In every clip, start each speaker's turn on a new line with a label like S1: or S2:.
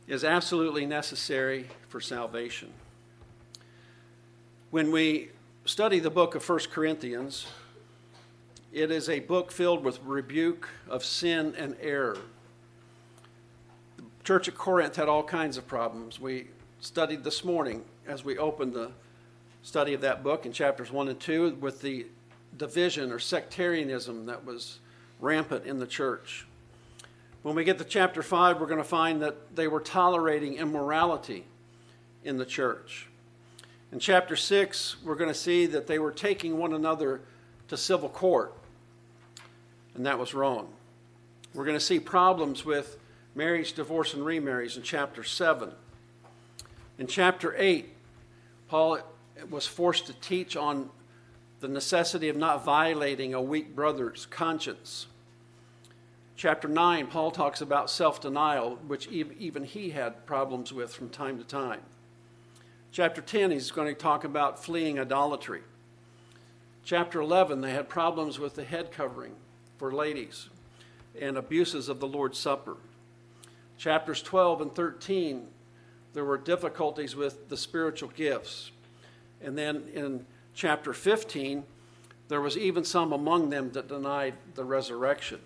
S1: is absolutely necessary for salvation. When we study the book of 1 Corinthians, it is a book filled with rebuke of sin and error. The church at Corinth had all kinds of problems. We studied this morning as we opened the study of that book in chapters 1 and 2 with the division or sectarianism that was rampant in the church. When we get to chapter 5, we're going to find that they were tolerating immorality in the church. In chapter 6, we're going to see that they were taking one another to civil court, and that was wrong. We're going to see problems with marriage, divorce, and remarriage in chapter 7. In chapter 8, Paul was forced to teach on the necessity of not violating a weak brother's conscience. Chapter 9, Paul talks about self-denial, which even he had problems with from time to time. Chapter 10, he's going to talk about fleeing idolatry. Chapter 11, they had problems with the head covering for ladies and abuses of the Lord's Supper. Chapters 12 and 13, there were difficulties with the spiritual gifts. And then in chapter 15, there was even some among them that denied the resurrection.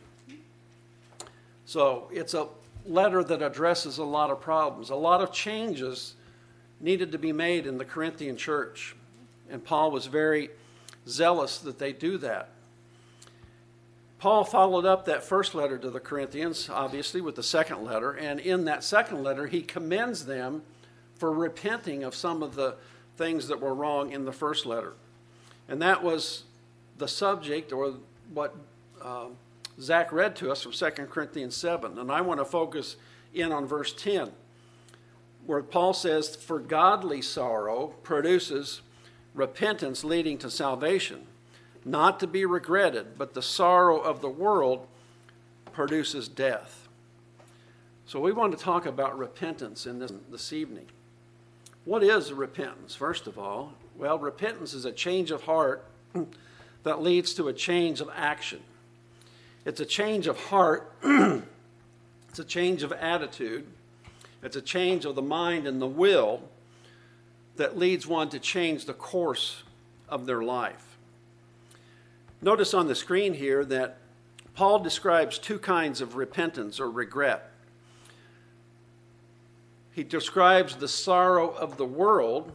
S1: So it's a letter that addresses a lot of problems. A lot of changes needed to be made in the Corinthian church. And Paul was very zealous that they do that. Paul followed up that first letter to the Corinthians, obviously, with the second letter. And in that second letter, he commends them for repenting of some of the things that were wrong in the first letter. And that was the subject, or what Zach read to us from 2 Corinthians 7. And I want to focus in on verse 10, where Paul says, "For godly sorrow produces repentance leading to salvation, not to be regretted, but the sorrow of the world produces death." So we want to talk about repentance in this evening. What is repentance, first of all? Well, repentance is a change of heart that leads to a change of action. It's a change of heart. It's a change of attitude. It's a change of the mind and the will that leads one to change the course of their life. Notice on the screen here that Paul describes two kinds of repentance or regret. He describes the sorrow of the world,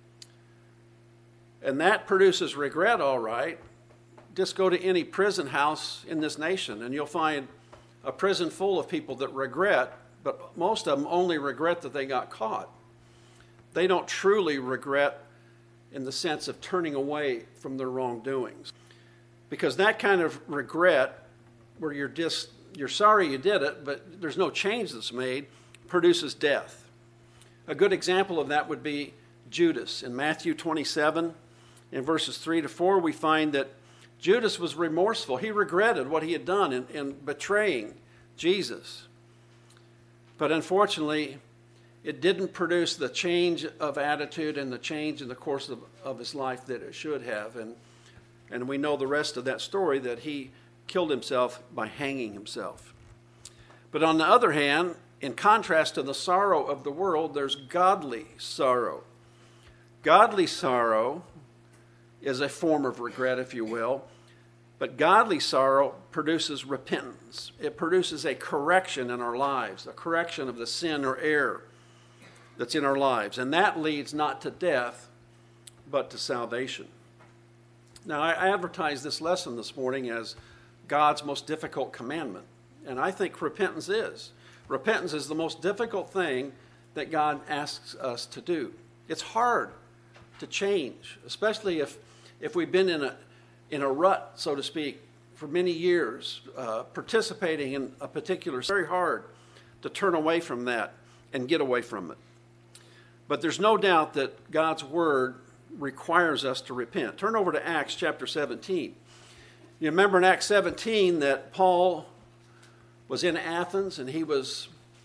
S1: and that produces regret, all right. Just go to any prison house in this nation, and you'll find a prison full of people that regret, but most of them only regret that they got caught. They don't truly regret in the sense of turning away from their wrongdoings. Because that kind of regret, where you're sorry you did it, but there's no change that's made, produces death. A good example of that would be Judas. In Matthew 27, in verses 3 to 4, we find that Judas was remorseful. He regretted what he had done in betraying Jesus. But unfortunately, it didn't produce the change of attitude and the change in the course of his life that it should have. And we know the rest of that story, that he killed himself by hanging himself. But on the other hand, in contrast to the sorrow of the world, there's godly sorrow. Godly sorrow is a form of regret, if you will. But godly sorrow produces repentance. It produces a correction in our lives, a correction of the sin or error that's in our lives. And that leads not to death, but to salvation. Now, I advertised this lesson this morning as God's most difficult commandment. And I think repentance is. Repentance is the most difficult thing that God asks us to do. It's hard to change, especially if we've been in a rut, so to speak, for many years, participating in a particular. It's very hard to turn away from that and get away from it. But there's no doubt that God's word requires us to repent. Turn over to Acts chapter 17. You remember in Acts 17 that Paul was in Athens and he was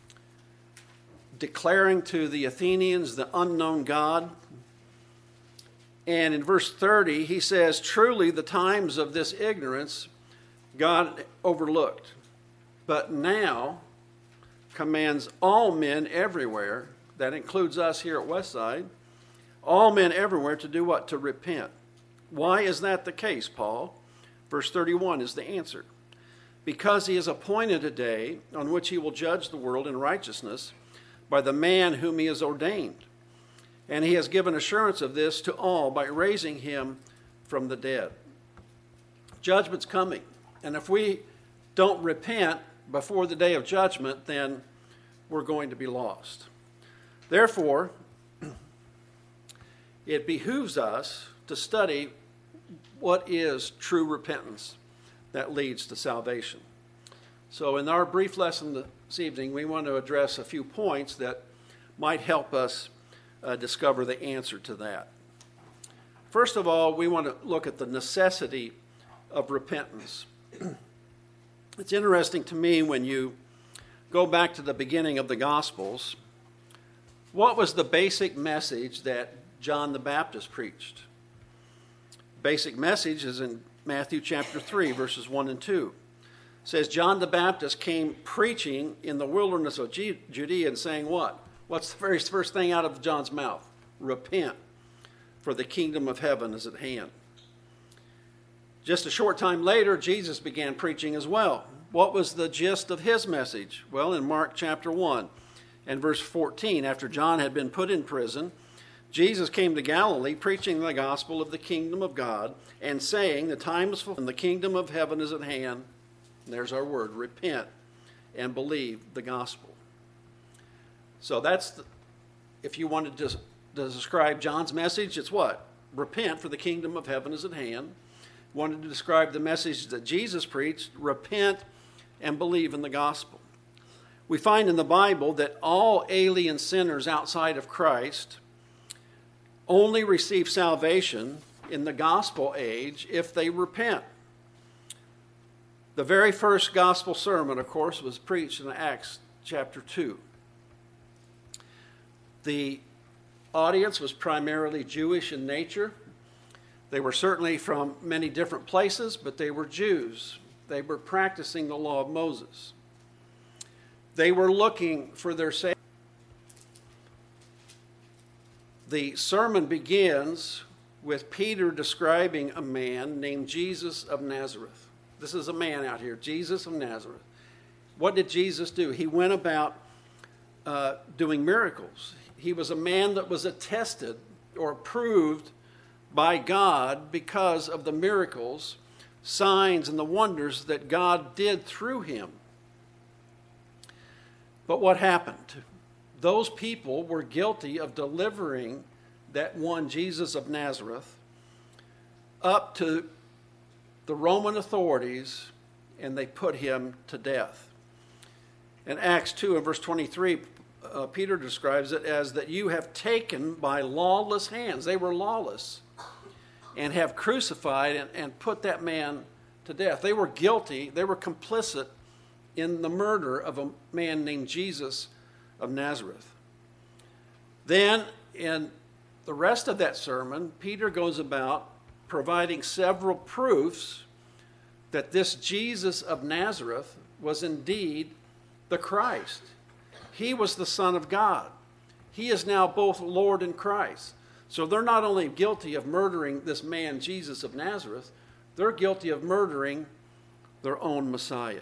S1: declaring to the Athenians the unknown God. And in verse 30, he says, "Truly the times of this ignorance God overlooked. But now commands all men everywhere, that includes us here at Westside, all men everywhere to do what? To repent. Why is that the case, Paul? Verse 31 is the answer. Because he has appointed a day on which he will judge the world in righteousness by the man whom he has ordained. And he has given assurance of this to all by raising him from the dead. Judgment's coming. And if we don't repent before the day of judgment, then we're going to be lost. Therefore, it behooves us to study what is true repentance that leads to salvation. So in our brief lesson this evening, we want to address a few points that might help us discover the answer to that. First of all, we want to look at the necessity of repentance. It's interesting to me when you go back to the beginning of the Gospels, what was the basic message that John the Baptist preached? Basic message is in Matthew chapter 3, verses 1 and 2. It says, John the Baptist came preaching in the wilderness of Judea and saying what? What's the very first thing out of John's mouth? Repent, for the kingdom of heaven is at hand. Just a short time later, Jesus began preaching as well. What was the gist of his message? Well, in Mark chapter 1 and verse 14, after John had been put in prison, Jesus came to Galilee preaching the gospel of the kingdom of God and saying, the time is fulfilled and the kingdom of heaven is at hand. And there's our word, repent and believe the gospel. So if you wanted to describe John's message, it's what? Repent, for the kingdom of heaven is at hand. Wanted to describe the message that Jesus preached, repent and believe in the gospel. We find in the Bible that all alien sinners outside of Christ only receive salvation in the gospel age if they repent. The very first gospel sermon, of course, was preached in Acts chapter 2. The audience was primarily Jewish in nature. They were certainly from many different places, but they were Jews. They were practicing the law of Moses. They were looking for their Savior. The sermon begins with Peter describing a man named Jesus of Nazareth. This is a man out here, Jesus of Nazareth. What did Jesus do? He went about doing miracles. He was a man that was attested or approved by God because of the miracles, signs, and the wonders that God did through him. But what happened? Those people were guilty of delivering that one Jesus of Nazareth up to the Roman authorities, and they put him to death. In Acts 2 and verse 23, Peter describes it as that you have taken by lawless hands. They were lawless. And have crucified and put that man to death. They were guilty. They were complicit in the murder of a man named Jesus of Nazareth. Then, in the rest of that sermon, Peter goes about providing several proofs that this Jesus of Nazareth was indeed the Christ. He was the Son of God. He is now both Lord and Christ. So they're not only guilty of murdering this man, Jesus of Nazareth, they're guilty of murdering their own Messiah.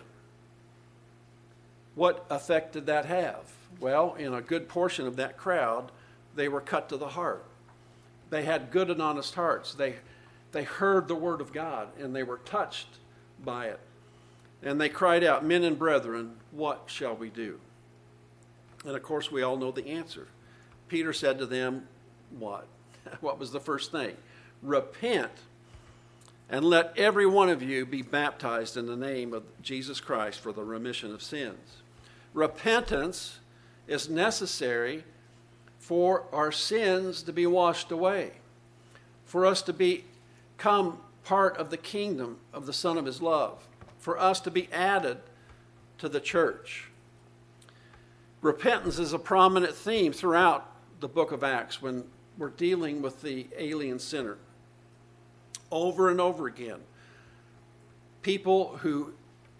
S1: What effect did that have? Well, in a good portion of that crowd, they were cut to the heart. They had good and honest hearts. They heard the word of God, and they were touched by it. And they cried out, men and brethren, what shall we do? And of course, we all know the answer. Peter said to them, what? What was the first thing? Repent, and let every one of you be baptized in the name of Jesus Christ for the remission of sins. Repentance is necessary for our sins to be washed away, for us to become part of the kingdom of the Son of His love, for us to be added to the church. Repentance is a prominent theme throughout the book of Acts when we're dealing with the alien sinner. Over and over again, people who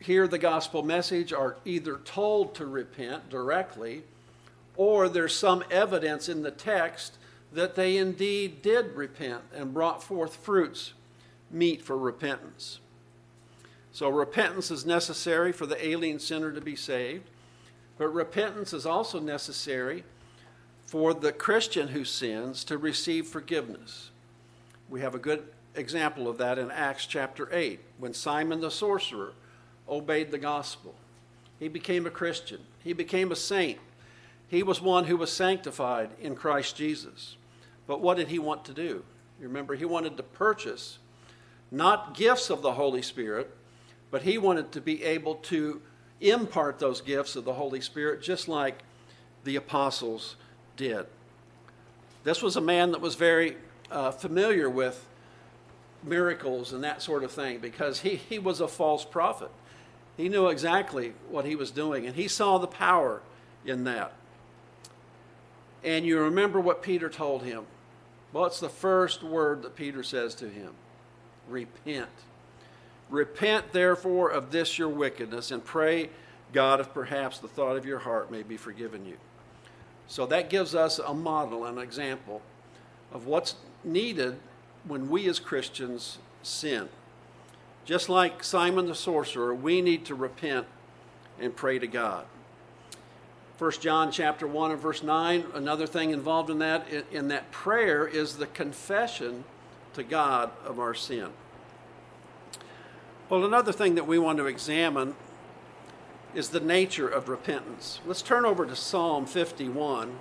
S1: hear the gospel message are either told to repent directly, or there's some evidence in the text that they indeed did repent and brought forth fruits meet for repentance. So repentance is necessary for the alien sinner to be saved, but repentance is also necessary for the Christian who sins to receive forgiveness. We have a good example of that in Acts chapter 8, when Simon the sorcerer obeyed the gospel. He became a Christian. He became a saint. He was one who was sanctified in Christ Jesus. But what did he want to do? You remember, he wanted to purchase not gifts of the Holy Spirit, but he wanted to be able to impart those gifts of the Holy Spirit just like the apostles did. This was a man that was very familiar with miracles and that sort of thing, because he was a false prophet. He knew exactly what he was doing, and he saw the power in that. And you remember what Peter told him. Well, it's the first word that Peter says to him. Repent. Repent, therefore, of this your wickedness, and pray God if perhaps the thought of your heart may be forgiven you. So that gives us a model, an example of what's needed when we as Christians sin. Just like Simon the sorcerer, we need to repent and pray to God. 1 John chapter 1 and verse 9, another thing involved in that prayer is the confession to God of our sin. Well, another thing that we want to examine is the nature of repentance. Let's turn over to Psalm 51.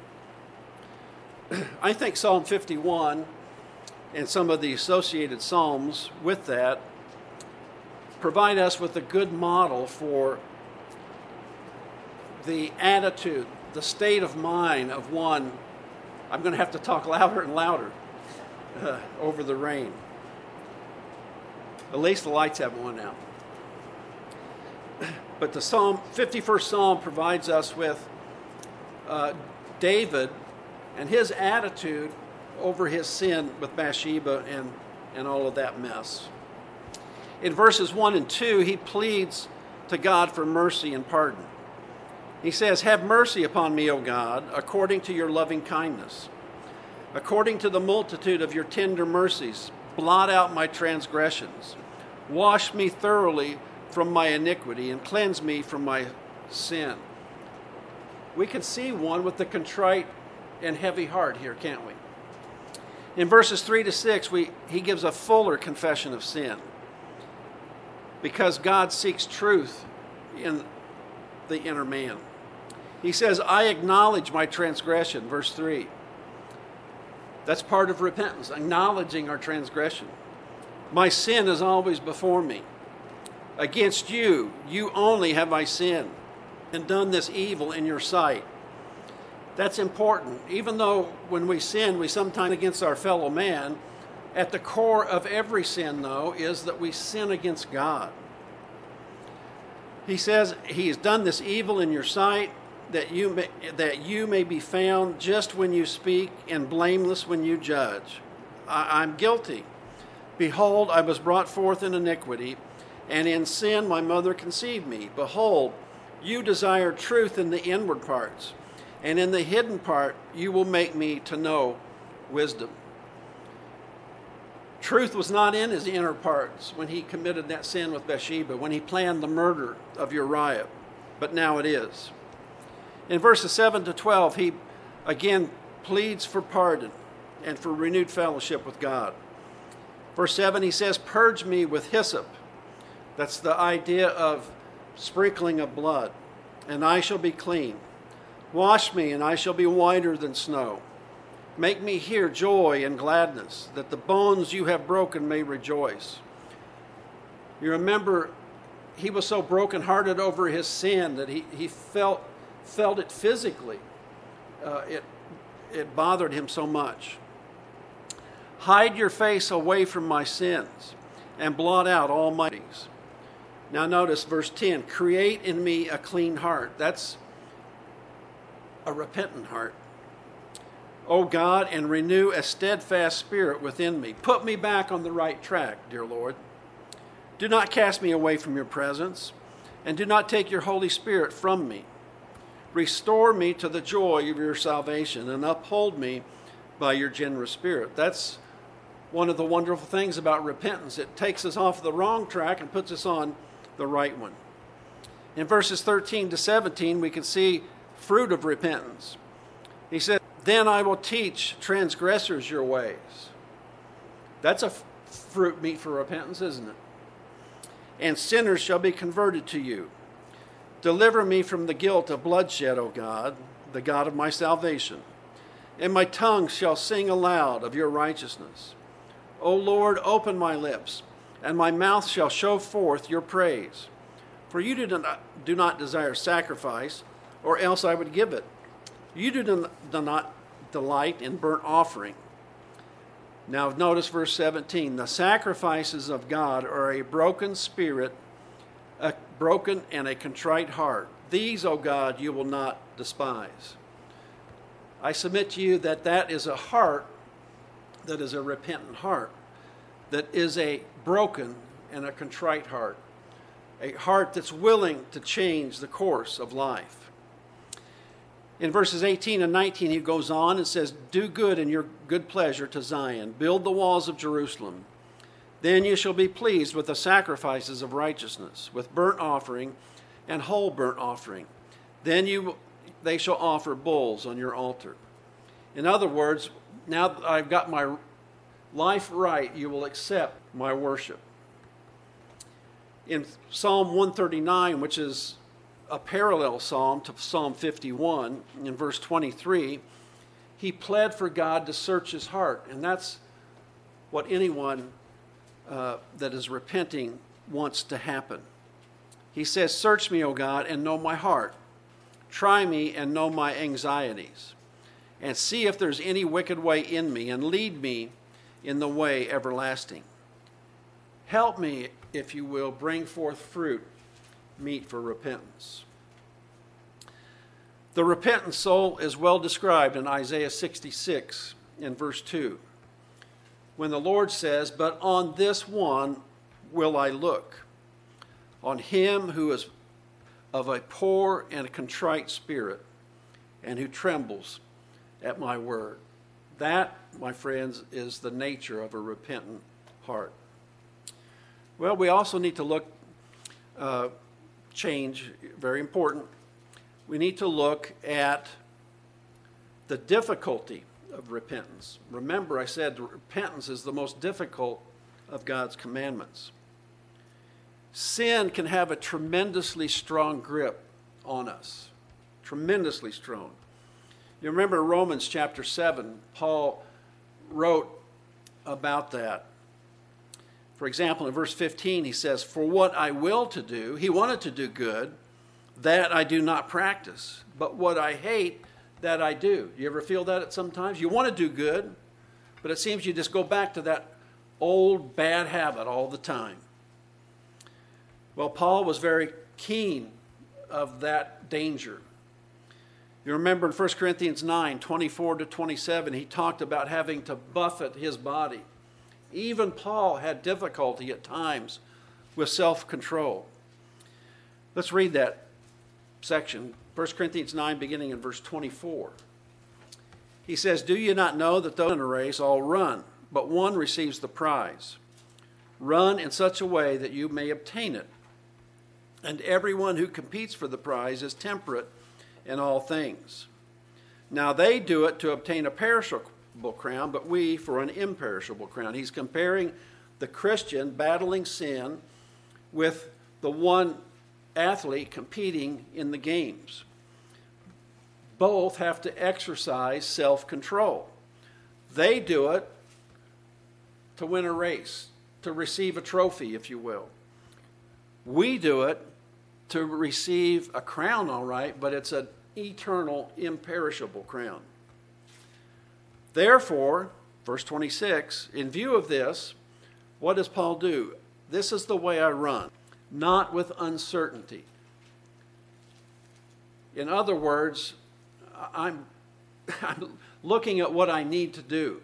S1: I think Psalm 51 and some of the associated psalms with that provide us with a good model for the attitude, the state of mind of one. I'm going to have to talk louder and louder over the rain. At least the lights haven't went out. But the 51st Psalm provides us with David and his attitude over his sin with Bathsheba and all of that mess. In verses 1 and 2, he pleads to God for mercy and pardon. He says, "Have mercy upon me, O God, according to your loving kindness. According to the multitude of your tender mercies, blot out my transgressions. Wash me thoroughly from my iniquity and cleanse me from my sin." We can see one with the contrite and heavy heart here, can't we? In verses 3 to 6, he gives a fuller confession of sin, because God seeks truth in the inner man. He says, "I acknowledge my transgression," verse 3. That's part of repentance, acknowledging our transgression. "My sin is always before me. Against you, you only have I sinned and done this evil in your sight." That's important. Even though when we sin, we sometimes against our fellow man, at the core of every sin, though, is that we sin against God. He says, "He's done this evil in your sight, that you may be found just when you speak and blameless when you judge. I'm guilty. Behold, I was brought forth in iniquity, and in sin my mother conceived me. Behold, you desire truth in the inward parts, and in the hidden part you will make me to know wisdom." Truth was not in his inner parts when he committed that sin with Bathsheba, when he planned the murder of Uriah, but now it is. In verses 7 to 12, he again pleads for pardon and for renewed fellowship with God. Verse 7, he says, "Purge me with hyssop." That's the idea of sprinkling of blood. "And I shall be clean. Wash me, and I shall be whiter than snow. Make me hear joy and gladness, that the bones you have broken may rejoice." You remember, he was so brokenhearted over his sin that he felt it physically. It bothered him so much. "Hide your face away from my sins and blot out all my iniquities." Now notice verse 10, "Create in me a clean heart." That's a repentant heart. "O God, and renew a steadfast spirit within me." Put me back on the right track, dear Lord. "Do not cast me away from your presence, and do not take your Holy Spirit from me. Restore me to the joy of your salvation, and uphold me by your generous spirit. That's one of the wonderful things about repentance. It takes us off the wrong track and puts us on the right one. In verses 13 to 17, we can see fruit of repentance. He said, then I will teach transgressors your ways. That's a fruit meet for repentance, isn't it? And sinners shall be converted to you. Deliver me from the guilt of bloodshed, O God, the God of my salvation. And my tongue shall sing aloud of your righteousness. O Lord, open my lips, and my mouth shall show forth your praise. For you do not desire sacrifice, or else I would give it. You do not delight in burnt offering. Now notice verse 17. The sacrifices of God are a broken spirit, a broken and a contrite heart. These, O God, you will not despise. I submit to you that that is a heart that is a repentant heart, that is a broken and a contrite heart, a heart that's willing to change the course of life. In verses 18 and 19, he goes on and says, do good in your good pleasure to Zion. Build the walls of Jerusalem. Then you shall be pleased with the sacrifices of righteousness, with burnt offering and whole burnt offering. Then they shall offer bulls on your altar. In other words, now that I've got my life right, you will accept my worship. In Psalm 139, which is a parallel psalm to Psalm 51, in verse 23, he pled for God to search his heart. And that's what anyone that is repenting wants to happen. He says, search me, O God, and know my heart. Try me and know my anxieties. And see if there's any wicked way in me, and lead me in the way everlasting. Help me, if you will, bring forth fruit meet for repentance. The repentant soul is well described in Isaiah 66 in verse 2, when the Lord says, but on this one will I look, on him who is of a poor and a contrite spirit, and who trembles at my word. That, my friends, is the nature of a repentant heart. Well, we also need to look, change, very important. We need to look at the difficulty of repentance. Remember, I said repentance is the most difficult of God's commandments. Sin can have a tremendously strong grip on us, tremendously strong. You remember Romans chapter 7, Paul wrote about that. For example, in verse 15, he says, for what I will to do, he wanted to do good, that I do not practice. But what I hate, that I do. You ever feel that at sometimes? You want to do good, but it seems you just go back to that old bad habit all the time. Well, Paul was very keen of that danger. You remember in 1 Corinthians 9, 24 to 27, he talked about having to buffet his body. Even Paul had difficulty at times with self-control. Let's read that section, 1 Corinthians 9, beginning in verse 24. He says, do you not know that those in a race all run, but one receives the prize? Run in such a way that you may obtain it. And everyone who competes for the prize is temperate in all things. Now they do it to obtain a perishable crown, but we for an imperishable crown. He's comparing the Christian battling sin with the one athlete competing in the games. Both have to exercise self-control. They do it to win a race, to receive a trophy, if you will. We do it to receive a crown, all right, but it's an eternal, imperishable crown. Therefore, verse 26, in view of this, what does Paul do? This is the way I run, not with uncertainty. In other words, I'm looking at what I need to do.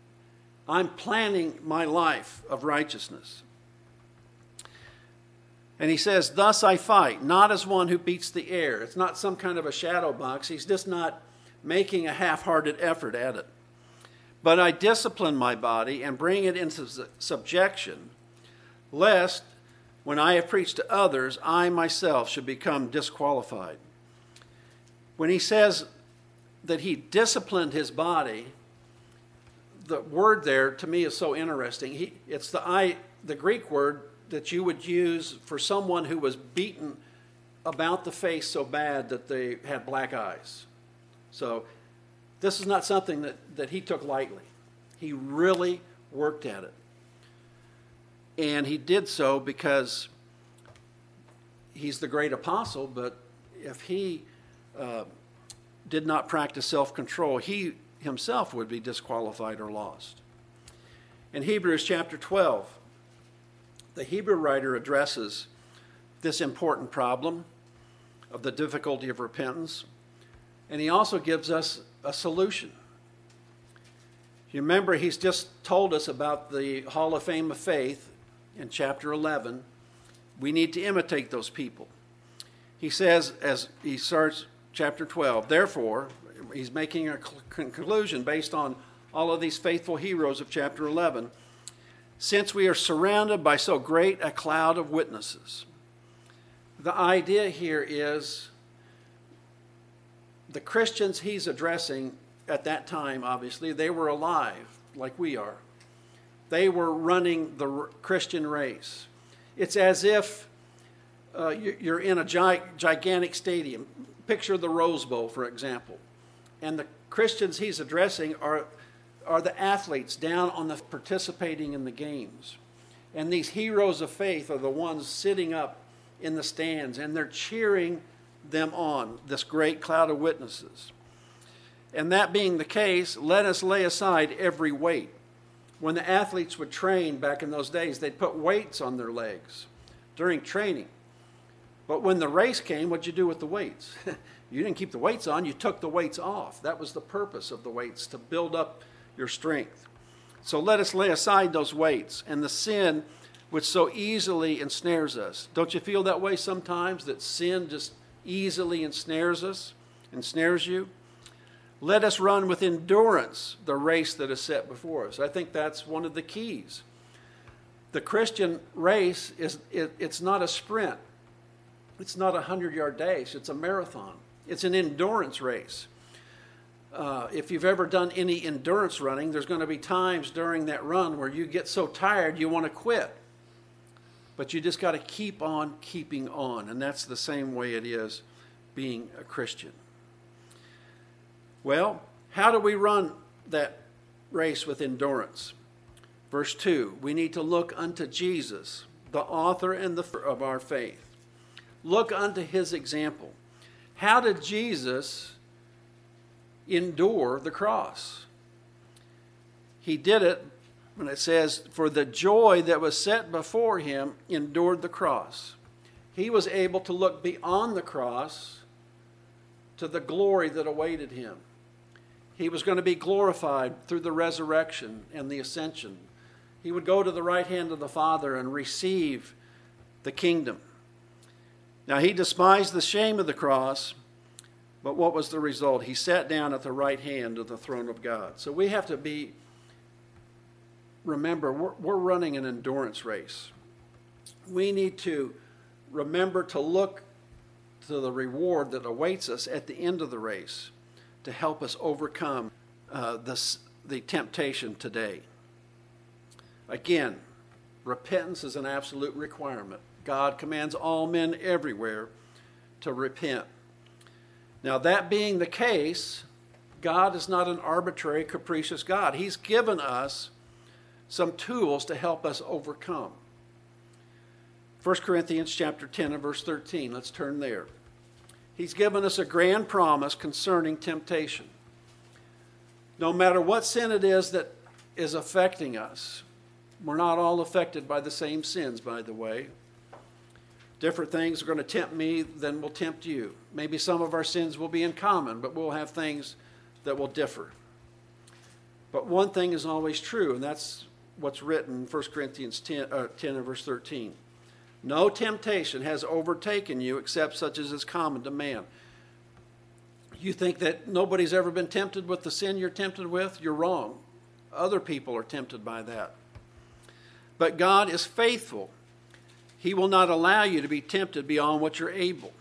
S1: I'm planning my life of righteousness. And he says, thus I fight, not as one who beats the air. It's not some kind of a shadow box. He's just not making a half-hearted effort at it. But I discipline my body and bring it into subjection, lest when I have preached to others, I myself should become disqualified. When he says that he disciplined his body, the word there to me is so interesting. It's the Greek word that you would use for someone who was beaten about the face so bad that they had black eyes. So this is not something that he took lightly. He really worked at it. And he did so because he's the great apostle, but if he did not practice self-control, he himself would be disqualified or lost. In Hebrews chapter 12, the Hebrew writer addresses this important problem of the difficulty of repentance, and he also gives us a solution. You remember, he's just told us about the Hall of Fame of Faith in chapter 11. We need to imitate those people. He says, as he starts chapter 12, therefore, he's making a conclusion based on all of these faithful heroes of chapter 11. Since we are surrounded by so great a cloud of witnesses. The idea here is the Christians he's addressing at that time, obviously, they were alive like we are. They were running the Christian race. It's as if you're in a gigantic stadium. Picture the Rose Bowl, for example. And the Christians he's addressing are the athletes down on the participating in the games. And these heroes of faith are the ones sitting up in the stands, and they're cheering them on, this great cloud of witnesses. And that being the case, let us lay aside every weight. When the athletes would train back in those days, they'd put weights on their legs during training. But when the race came, what'd you do with the weights? You didn't keep the weights on, you took the weights off. That was the purpose of the weights, to build up your strength. So let us lay aside those weights and the sin which so easily ensnares us. Don't you feel that way sometimes, that sin just easily ensnares us, ensnares you? Let us run with endurance the race that is set before us. I think that's one of the keys. The Christian race it's not a sprint. It's not a 100-yard dash. It's a marathon. It's an endurance race. If you've ever done any endurance running, there's going to be times during that run where you get so tired you want to quit. But you just got to keep on keeping on. And that's the same way it is being a Christian. Well, how do we run that race with endurance? Verse 2, we need to look unto Jesus, the author and the of our faith. Look unto his example. How did Jesus endure the cross? He did it when it says, for the joy that was set before him endured the cross. He was able to look beyond the cross to the glory that awaited him. He was going to be glorified through the resurrection and the ascension. He would go to the right hand of the Father and receive the kingdom. Now, he despised the shame of the cross, but what was the result? He sat down at the right hand of the throne of God. So we have to remember, we're running an endurance race. We need to remember to look to the reward that awaits us at the end of the race to help us overcome the temptation today. Again, repentance is an absolute requirement. God commands all men everywhere to repent. Now, that being the case, God is not an arbitrary, capricious God. He's given us some tools to help us overcome. 1 Corinthians chapter 10 and verse 13. Let's turn there. He's given us a grand promise concerning temptation. No matter what sin it is that is affecting us, we're not all affected by the same sins, by the way. Different things are going to tempt me than will tempt you. Maybe some of our sins will be in common, but we'll have things that will differ. But one thing is always true, and that's what's written in 1 Corinthians 10 and verse 13. No temptation has overtaken you except such as is common to man. You think that nobody's ever been tempted with the sin you're tempted with? You're wrong. Other people are tempted by that. But God is faithful. He will not allow you to be tempted beyond what you're able.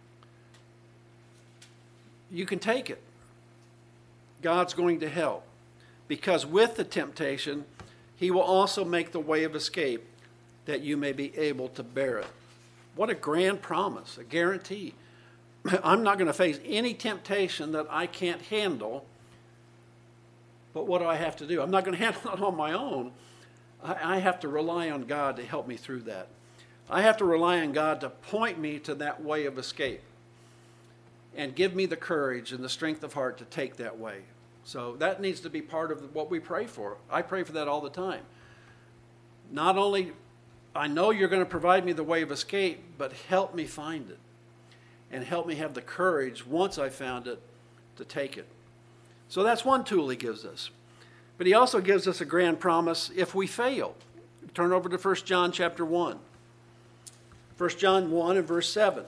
S1: You can take it. God's going to help. Because with the temptation, He will also make the way of escape that you may be able to bear it. What a grand promise, a guarantee. I'm not going to face any temptation that I can't handle. But what do I have to do? I'm not going to handle it on my own. I have to rely on God to help me through that. I have to rely on God to point me to that way of escape and give me the courage and the strength of heart to take that way. So that needs to be part of what we pray for. I pray for that all the time. Not only, I know you're going to provide me the way of escape, but help me find it. And help me have the courage, once I found it, to take it. So that's one tool He gives us. But He also gives us a grand promise if we fail. Turn over to 1 John chapter 1. 1 John 1 and verse 7.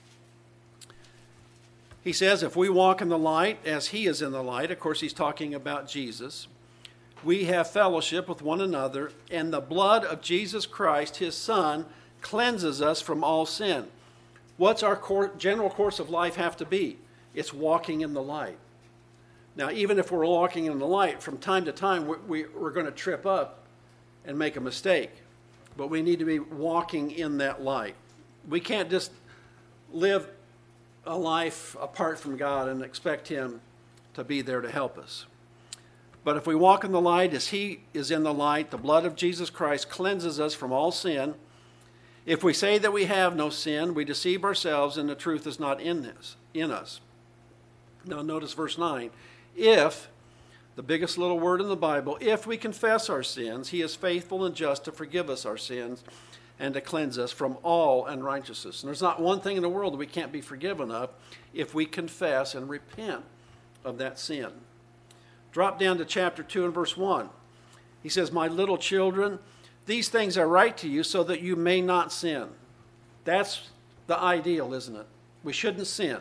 S1: He says, if we walk in the light as He is in the light, of course He's talking about Jesus, we have fellowship with one another, and the blood of Jesus Christ, His Son, cleanses us from all sin. What's our general course of life have to be? It's walking in the light. Now, even if we're walking in the light, from time to time we're going to trip up and make a mistake. But we need to be walking in that light. We can't just live a life apart from God and expect Him to be there to help us. But if we walk in the light as He is in the light, the blood of Jesus Christ cleanses us from all sin. If we say that we have no sin, we deceive ourselves and the truth is not in us. Now notice verse 9. If, the biggest little word in the Bible, if we confess our sins, He is faithful and just to forgive us our sins and to cleanse us from all unrighteousness. And there's not one thing in the world that we can't be forgiven of if we confess and repent of that sin. Drop down to chapter 2 and verse 1. He says, my little children, these things I write to you so that you may not sin. That's the ideal, isn't it? We shouldn't sin.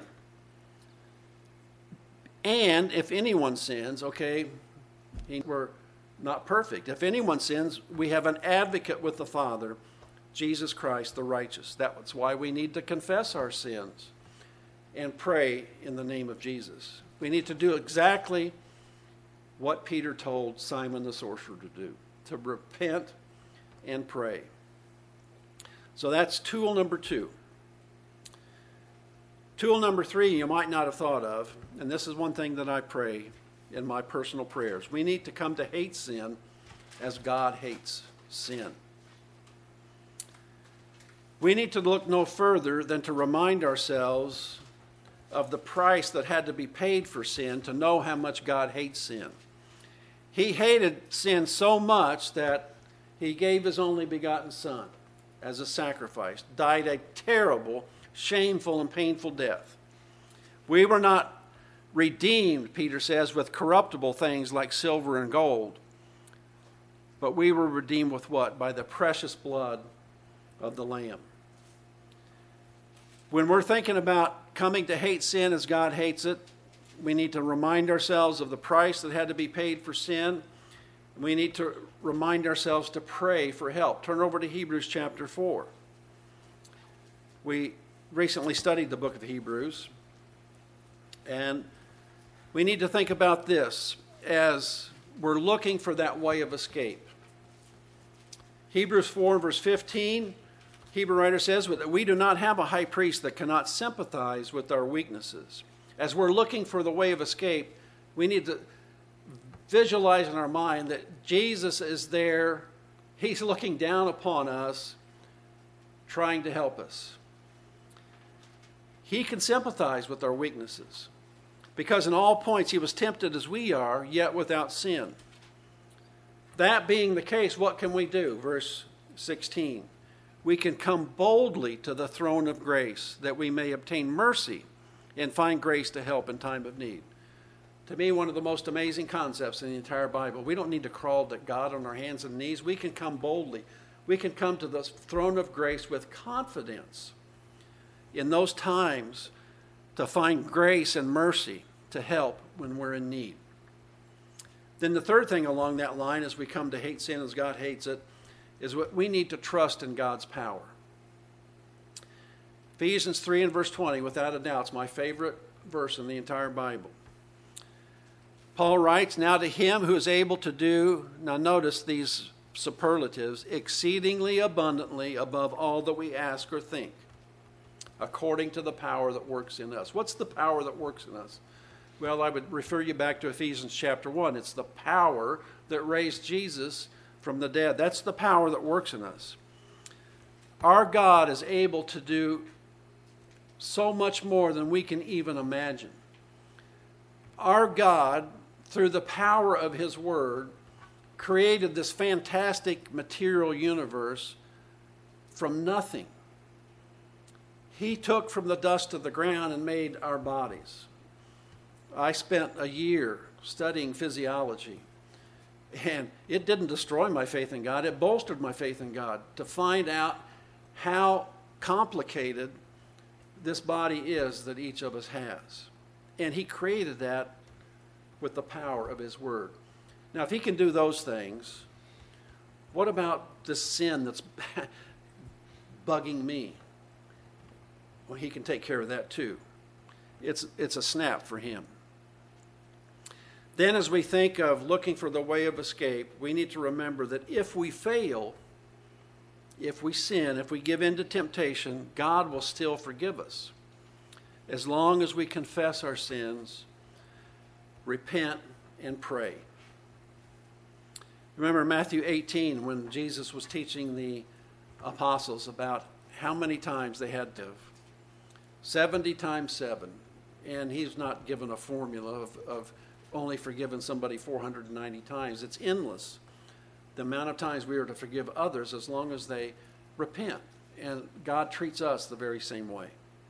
S1: And if anyone sins, okay, we're not perfect. If anyone sins, we have an advocate with the Father, Jesus Christ the righteous. That's why we need to confess our sins and pray in the name of Jesus. We need to do exactly what Peter told Simon the sorcerer to do, to repent and pray. So that's tool number 2. Tool number 3 you might not have thought of, and this is one thing that I pray in my personal prayers. We need to come to hate sin as God hates sin. We need to look no further than to remind ourselves of the price that had to be paid for sin to know how much God hates sin. He hated sin so much that He gave His only begotten Son as a sacrifice, died a terrible, shameful, and painful death. We were not redeemed, Peter says, with corruptible things like silver and gold, but we were redeemed with what? By the precious blood of the Lamb. When we're thinking about coming to hate sin as God hates it, we need to remind ourselves of the price that had to be paid for sin. We need to remind ourselves to pray for help. Turn over to Hebrews chapter 4. We recently studied the book of Hebrews, and we need to think about this as we're looking for that way of escape. Hebrews 4 verse 15, Hebrew writer says that we do not have a high priest that cannot sympathize with our weaknesses. As we're looking for the way of escape, we need to visualize in our mind that Jesus is there. He's looking down upon us, trying to help us. He can sympathize with our weaknesses because in all points He was tempted as we are, yet without sin. That being the case, what can we do? Verse 16. We can come boldly to the throne of grace that we may obtain mercy and find grace to help in time of need. To me, one of the most amazing concepts in the entire Bible. We don't need to crawl to God on our hands and knees. We can come boldly. We can come to the throne of grace with confidence in those times to find grace and mercy to help when we're in need. Then the third thing along that line, as we come to hate sin as God hates it, is what we need to trust in God's power. Ephesians 3 and verse 20, without a doubt, is my favorite verse in the entire Bible. Paul writes, now to him who is able to do, now notice these superlatives, exceedingly abundantly above all that we ask or think, according to the power that works in us. What's the power that works in us? Well, I would refer you back to Ephesians chapter 1. It's the power that raised Jesus from the dead. That's the power that works in us. Our God is able to do so much more than we can even imagine. Our God, through the power of His Word, created this fantastic material universe from nothing. He took from the dust of the ground and made our bodies. I spent a year studying physiology, and it didn't destroy my faith in God. It bolstered my faith in God to find out how complicated this body is that each of us has. And He created that with the power of His Word. Now, if He can do those things, what about the sin that's bugging me? Well, He can take care of that too. It's a snap for Him. Then as we think of looking for the way of escape, we need to remember that if we fail, if we sin, if we give in to temptation, God will still forgive us. As long as we confess our sins, repent, and pray. Remember Matthew 18 when Jesus was teaching the apostles about how many times they had to. 70 times 7. And He's not given a formula of only forgiven somebody 490 times. It's endless. The amount of times we are to forgive others as long as they repent. And God treats us the very same way.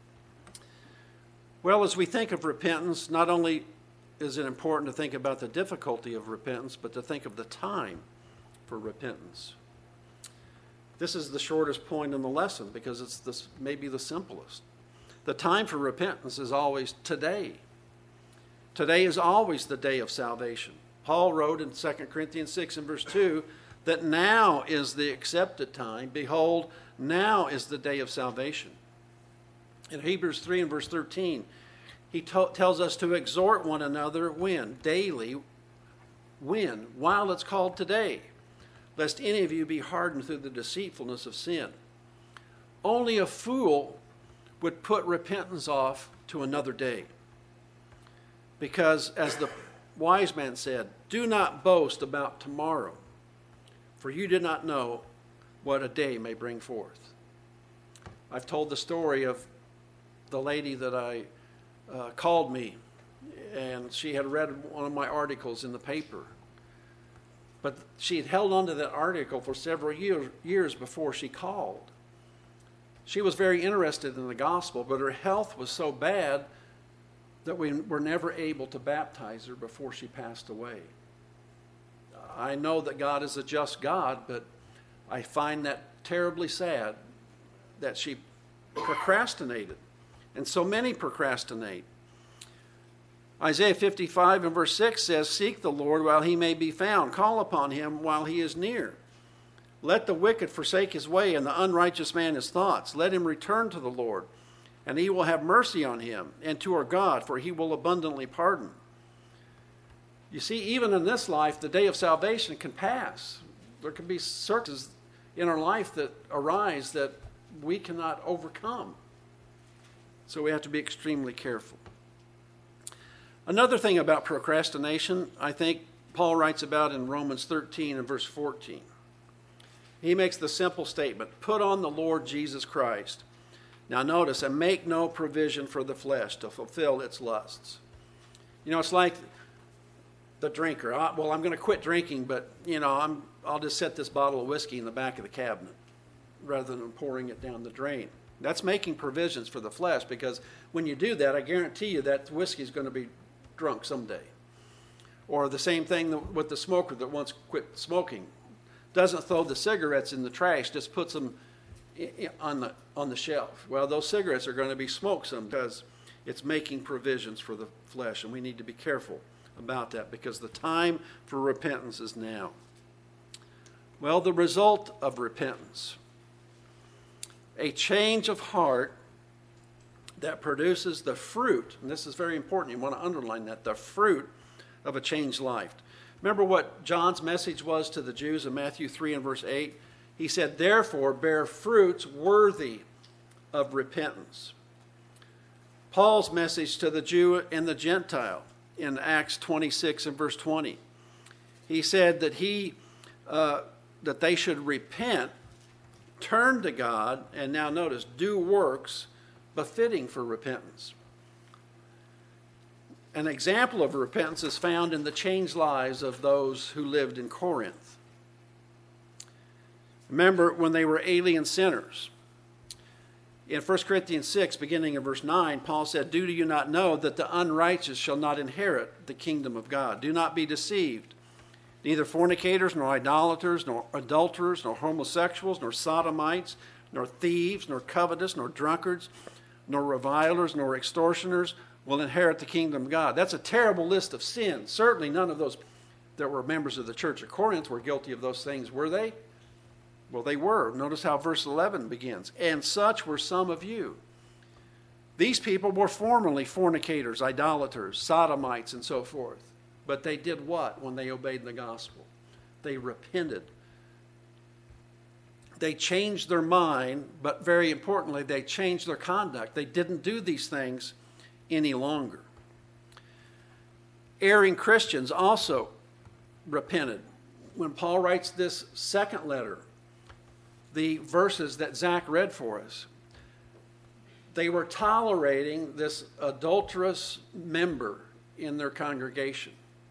S1: Well, as we think of repentance, not only is it important to think about the difficulty of repentance, but to think of the time for repentance. This is the shortest point in the lesson because it's maybe the simplest. The time for repentance is always today. Today is always the day of salvation. Paul wrote in 2 Corinthians 6 and verse 2 that now is the accepted time. Behold, now is the day of salvation. In Hebrews 3 and verse 13, he tells us to exhort one another when? Daily. When? While it's called today, lest any of you be hardened through the deceitfulness of sin. Only a fool would put repentance off to another day. Because as the wise man said, do not boast about tomorrow, for you do not know what a day may bring forth. I've told the story of the lady that called me, and she had read one of my articles in the paper. But she had held on to that article for several years before she called. She was very interested in the gospel, but her health was so bad that we were never able to baptize her before she passed away. I know that God is a just God, but I find that terribly sad that she procrastinated. And so many procrastinate. Isaiah 55 and verse 6 says, seek the Lord while He may be found. Call upon Him while He is near. Let the wicked forsake his way and the unrighteous man his thoughts. Let him return to the Lord, and He will have mercy on him, and to our God, for He will abundantly pardon. You see, even in this life, the day of salvation can pass. There can be circumstances in our life that arise that we cannot overcome. So we have to be extremely careful. Another thing about procrastination, I think Paul writes about in Romans 13 and verse 14. He makes the simple statement, put on the Lord Jesus Christ. Now notice, and make no provision for the flesh to fulfill its lusts. You know, it's like the drinker. I'm going to quit drinking, but, I'll just set this bottle of whiskey in the back of the cabinet rather than pouring it down the drain. That's making provisions for the flesh, because when you do that, I guarantee you that whiskey is going to be drunk someday. Or the same thing with the smoker that once quit smoking. doesn't throw the cigarettes in the trash, just puts them on the shelf. Well, those cigarettes are going to be smoked some because it's making provisions for the flesh, and we need to be careful about that because the time for repentance is now. Well, the result of repentance, a change of heart that produces the fruit, and this is very important, you want to underline that, the fruit of a changed life. Remember what John's message was to the Jews in Matthew 3 and verse 8? He said, therefore, bear fruits worthy of repentance. Paul's message to the Jew and the Gentile in Acts 26 and verse 20. He said that that they should repent, turn to God, and now notice, do works befitting for repentance. An example of repentance is found in the changed lives of those who lived in Corinth. Remember when they were alien sinners. In 1 Corinthians 6, beginning in verse 9, Paul said, do you not know that the unrighteous shall not inherit the kingdom of God? Do not be deceived. Neither fornicators, nor idolaters, nor adulterers, nor homosexuals, nor sodomites, nor thieves, nor covetous, nor drunkards, nor revilers, nor extortioners will inherit the kingdom of God. That's a terrible list of sins. Certainly none of those that were members of the church of Corinth were guilty of those things, were they? Well, they were. Notice how verse 11 begins. And such were some of you. These people were formerly fornicators, idolaters, sodomites, and so forth. But they did what when they obeyed the gospel? They repented. They changed their mind, but very importantly, they changed their conduct. They didn't do these things any longer. Erring Christians also repented. When Paul writes this second letter, the verses that Zach read for us, they were tolerating this adulterous member in their congregation.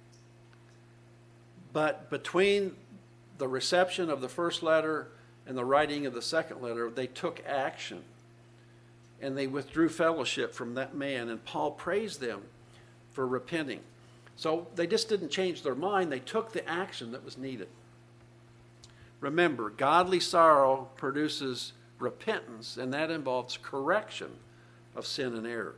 S1: But between the reception of the first letter and the writing of the second letter, they took action. And they withdrew fellowship from that man. And Paul praised them for repenting. So they just didn't change their mind. They took the action that was needed. Remember, godly sorrow produces repentance, and that involves correction of sin and error.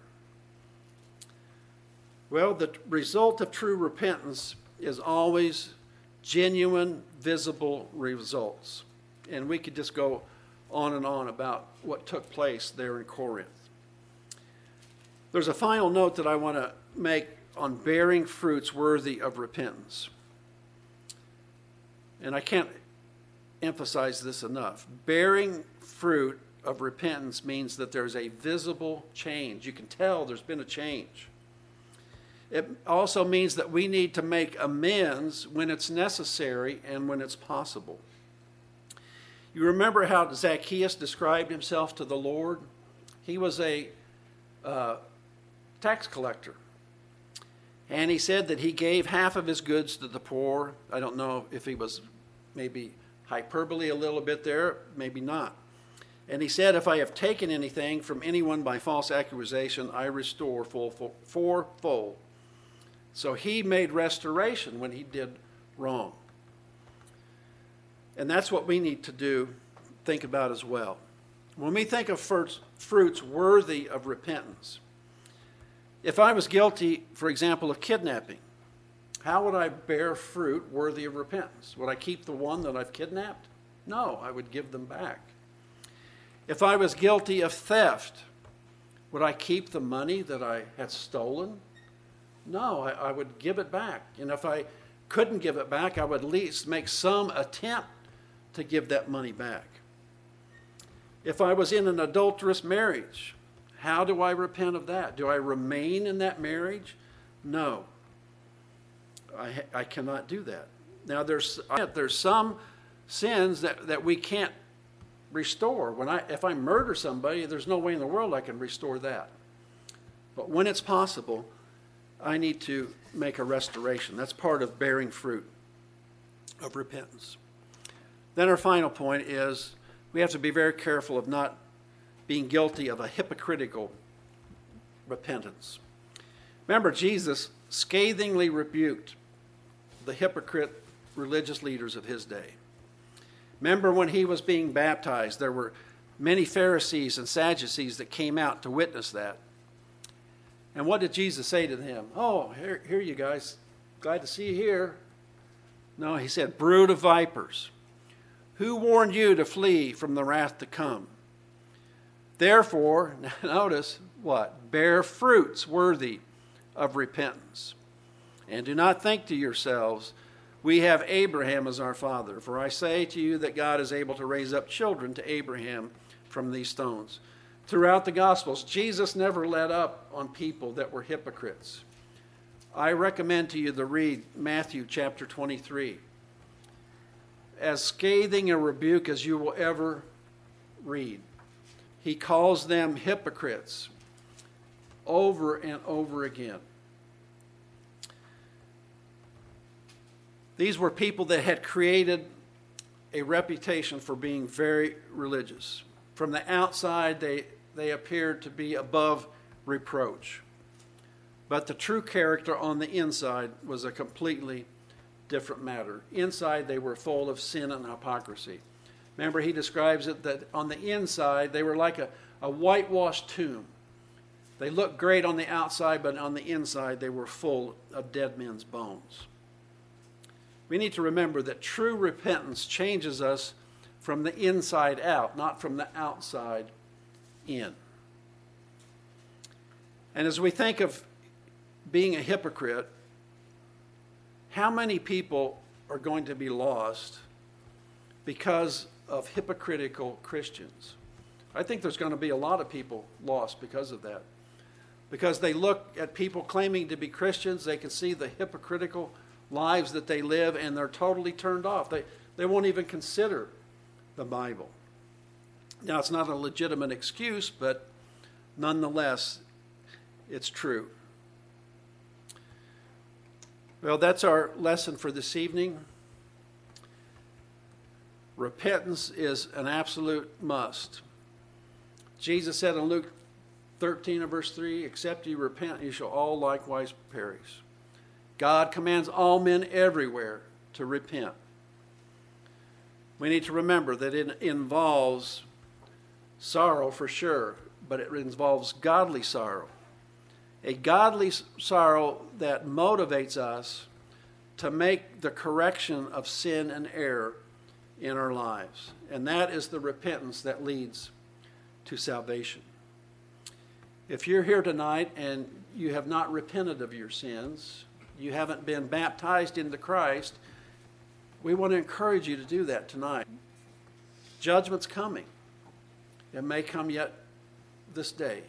S1: Well, the result of true repentance is always genuine, visible results. And we could just go on and on about what took place there in Corinth. There's a final note that I want to make on bearing fruits worthy of repentance. And I can't emphasize this enough. Bearing fruit of repentance means that there's a visible change. You can tell there's been a change. It also means that we need to make amends when it's necessary and when it's possible. You remember how Zacchaeus described himself to the Lord? He was a tax collector. And he said that he gave half of his goods to the poor. I don't know if he was maybe hyperbole a little bit there, maybe not. And he said, if I have taken anything from anyone by false accusation, I restore fourfold. So he made restoration when he did wrong. And that's what we need to think about as well. When we think of fruits worthy of repentance, if I was guilty, for example, of kidnapping, how would I bear fruit worthy of repentance? Would I keep the one that I've kidnapped? No, I would give them back. If I was guilty of theft, would I keep the money that I had stolen? No, I would give it back. And if I couldn't give it back, I would at least make some attempt to give that money back. If I was in an adulterous marriage, how do I repent of that? Do I remain in that marriage? No. I cannot do that. Now, there's some sins that we can't restore. If I murder somebody, there's no way in the world I can restore that. But when it's possible, I need to make a restoration. That's part of bearing fruit of repentance. Then our final point is we have to be very careful of not being guilty of a hypocritical repentance. Remember, Jesus scathingly rebuked the hypocrite religious leaders of his day. Remember when he was being baptized, there were many Pharisees and Sadducees that came out to witness that. And what did Jesus say to them? Oh, here you guys. Glad to see you here. No, he said, brood of vipers. Who warned you to flee from the wrath to come? Therefore, notice what? Bear fruits worthy of repentance. And do not think to yourselves, we have Abraham as our father. For I say to you that God is able to raise up children to Abraham from these stones. Throughout the Gospels, Jesus never let up on people that were hypocrites. I recommend to you to read Matthew chapter 23. As scathing a rebuke as you will ever read. He calls them hypocrites over and over again. These were people that had created a reputation for being very religious. From the outside, they appeared to be above reproach. But the true character on the inside was a completely different matter. Inside, they were full of sin and hypocrisy. Remember, he describes it that on the inside, they were like a whitewashed tomb. They looked great on the outside, but on the inside, they were full of dead men's bones. We need to remember that true repentance changes us from the inside out, not from the outside in. And as we think of being a hypocrite, how many people are going to be lost because of hypocritical Christians? I think there's going to be a lot of people lost because of that. Because they look at people claiming to be Christians, they can see the hypocritical lives that they live, and they're totally turned off. They won't even consider the Bible. Now, it's not a legitimate excuse, but nonetheless, it's true. Well, that's our lesson for this evening. Repentance is an absolute must. Jesus said in Luke 13 and verse 3, except you repent, you shall all likewise perish. God commands all men everywhere to repent. We need to remember that it involves sorrow for sure, but it involves godly sorrow. A godly sorrow that motivates us to make the correction of sin and error in our lives. And that is the repentance that leads to salvation. If you're here tonight and you have not repented of your sins, you haven't been baptized into Christ, we want to encourage you to do that tonight. Judgment's coming. It may come yet this day.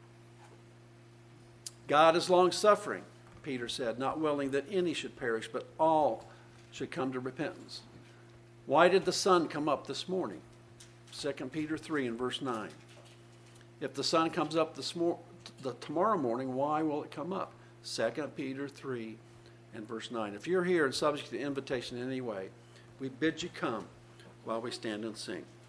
S1: God is long-suffering, Peter said, not willing that any should perish, but all should come to repentance. Why did the sun come up this morning? 2 Peter 3 and verse 9. If the sun comes up tomorrow morning, why will it come up? 2 Peter 3 and verse 9. If you're here and subject to invitation in any way, we bid you come while we stand and sing.